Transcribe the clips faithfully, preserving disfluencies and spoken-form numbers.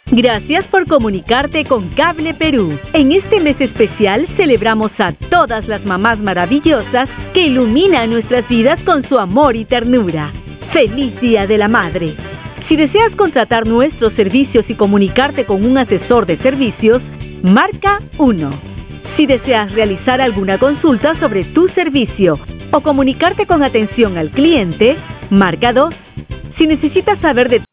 Gracias por comunicarte con Cable Perú. En este mes especial celebramos a todas las mamás maravillosas que iluminan nuestras vidas con su amor y ternura. ¡Feliz Día de la Madre! Si deseas contratar nuestros servicios y comunicarte con un asesor de servicios, marca uno. Si deseas realizar alguna consulta sobre tu servicio o comunicarte con atención al cliente, marca dos. Si necesitas saber de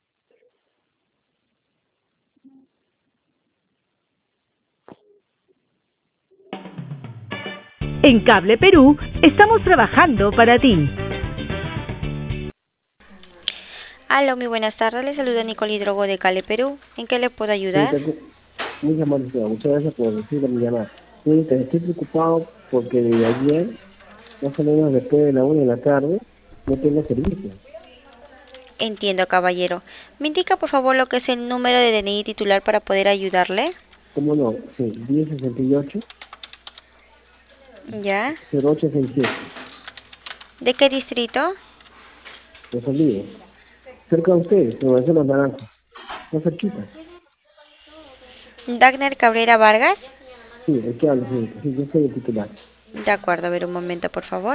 En Cable Perú, estamos trabajando para ti. Aló, muy buenas tardes. Le saluda Nicole Hidrogo de Cable Perú. ¿En qué le puedo ayudar? Muy amable, señora. Muchas gracias por recibir mi llamada. Señorita, estoy preocupado porque desde ayer, más o menos después de la una de la tarde, no tengo servicio. Entiendo, caballero. ¿Me indica, por favor, lo que es el número de D N I titular para poder ayudarle? ¿Cómo no? Sí, diez sesenta y ocho, ¿Ya? cero ocho sesenta y siete. ¿De qué distrito? Los olvido. Cerca de ustedes, en Marcelo Naranjo. No cerquita. ¿Dagner Cabrera Vargas? Sí, el que habla, señorita. Sí, yo soy el titular. De acuerdo, a ver un momento, por favor.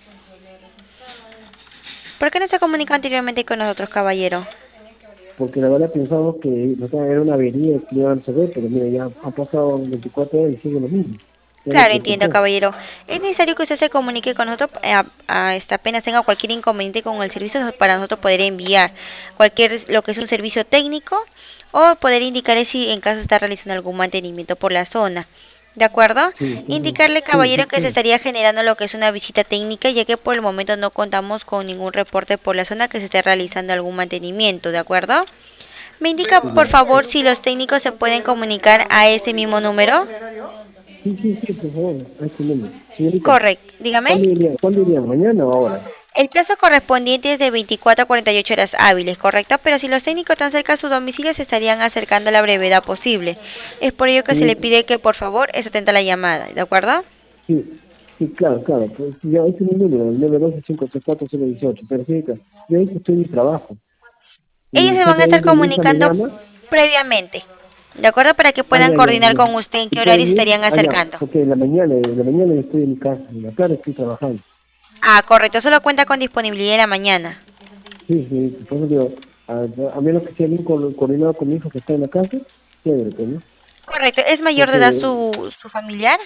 ¿Por qué no se comunicó anteriormente con nosotros, caballero? Porque la verdad pensamos que no era una avería que iban a resolver, pero mira, ya han pasado veinticuatro horas y sigue lo mismo. Ya me Claro, entiendo, preocupó. caballero. Es necesario que usted se comunique con nosotros eh, a, a esta apenas tenga cualquier inconveniente con el servicio para nosotros poder enviar cualquier lo que es un servicio técnico o poder indicarle si en caso está realizando algún mantenimiento por la zona. ¿De acuerdo? Sí, sí, Indicarle, sí, caballero, sí, que se sí. estaría generando lo que es una visita técnica, ya que por el momento no contamos con ningún reporte por la zona que se esté realizando algún mantenimiento, ¿de acuerdo? Me indica, por favor, si los técnicos se pueden comunicar a ese mismo número. Sí, sí, sí, por favor, a este número. Señorita, Correcto, dígame. ¿cuándo iría, ¿cuándo iría? ¿Mañana o ahora? El plazo correspondiente es de veinticuatro a cuarenta y ocho horas hábiles, ¿correcto? Pero si los técnicos están cerca de su domicilio, se estarían acercando a la brevedad posible. Es por ello que se le Señorita, pide que, por favor, esté atenta a la llamada, ¿de acuerdo? sí, sí, claro, claro. Pues, ya, este es mi número, el nueve dos cinco tres cuatro cero uno ocho. Pero señorita, yo ahorita estoy en mi trabajo. Ellos Y se van a estar justamente mi hija me comunicando llama. previamente, ¿de acuerdo? Para que Ah, puedan ya, ya, coordinar ya. con usted en qué Entonces, horario se mi hija, estarían ah, ya, acercando. porque en la mañana, en la mañana yo estoy en mi casa, en la tarde estoy trabajando. Ah, correcto, solo cuenta con disponibilidad en la mañana. Sí, sí, por eso digo, a, a menos que sea bien co- coordinado con mi hijo que está en la casa, chévere, pues, ¿no? Correcto, ¿es mayor de edad Porque, su, su familiar?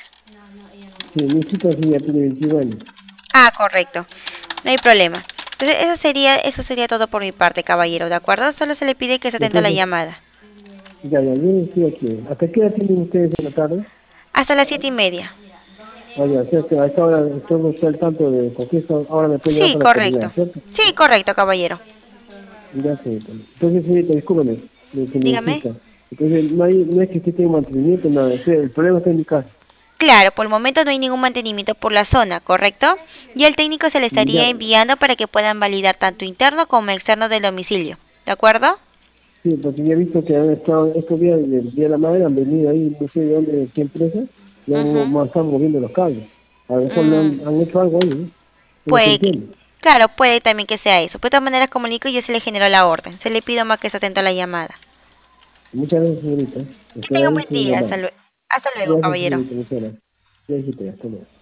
sí, mi hijita sí ya tiene veintiún años. Ah, correcto, no hay problema. Entonces, eso sería, eso sería todo por mi parte, caballero, ¿de acuerdo? Solo se le pide que se atenta a la Entonces, llamada. ya, ya, yo estoy aquí. ¿Hasta qué hora tienen ustedes en la tarde? Hasta las siete y media. Ah, ya, o sea que a esta hora todo está al tanto de cualquier cosa, ahora me puede llamar Sí, para correcto. coordinar, ¿cierto? Sí, correcto, caballero. Ya, señorita. Entonces, señorita, discúlpeme, lo que me Dígame. insista. Entonces, no, hay, no es que usted tenga mantenimiento, nada, o sea, el problema está en mi casa. Claro, por el momento no hay ningún mantenimiento por la zona, ¿correcto? Y el técnico se le estaría Ya, enviando para que puedan validar tanto interno como externo del domicilio. ¿De acuerdo? sí, porque ya he visto que han estado, estos días del Día de la Madre han venido ahí, no sé de dónde, de qué empresa, y han, Ujú. mo- están moviendo los cables. A lo mejor le Mm, han, han hecho algo ahí, ¿no? Es lo que puede, que- entiendo. claro, puede también que sea eso. De todas maneras, comunico y yo se le generó la orden. Se le pido más que esté atento a la llamada. Muchas gracias, señorita. Que tenga un Esperaré buen su día. Hasta, llamada. lue- hasta luego, Gracias, caballero. señorita, muchas gracias. Ya dijiste, hasta luego.